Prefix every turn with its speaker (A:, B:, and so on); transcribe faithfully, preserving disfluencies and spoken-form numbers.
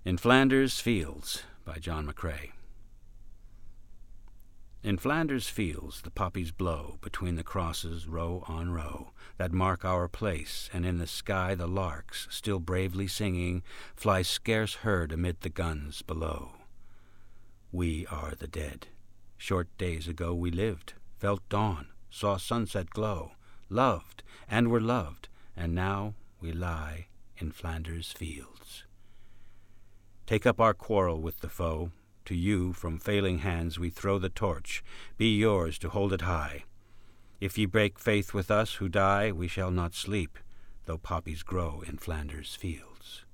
A: In Flanders Fields by John McCrae. In Flanders fields the poppies blow between the crosses row on row that mark our place, and in the sky the larks, still bravely singing, fly scarce heard amid the guns below. We are the dead. Short days ago we lived, felt dawn, saw sunset glow, loved and were loved, and now we lie in Flanders fields. Take up our quarrel with the foe. To you from failing hands we throw the torch. Be yours to hold it high. If ye break faith with us who die, we shall not sleep, though poppies grow in Flanders fields.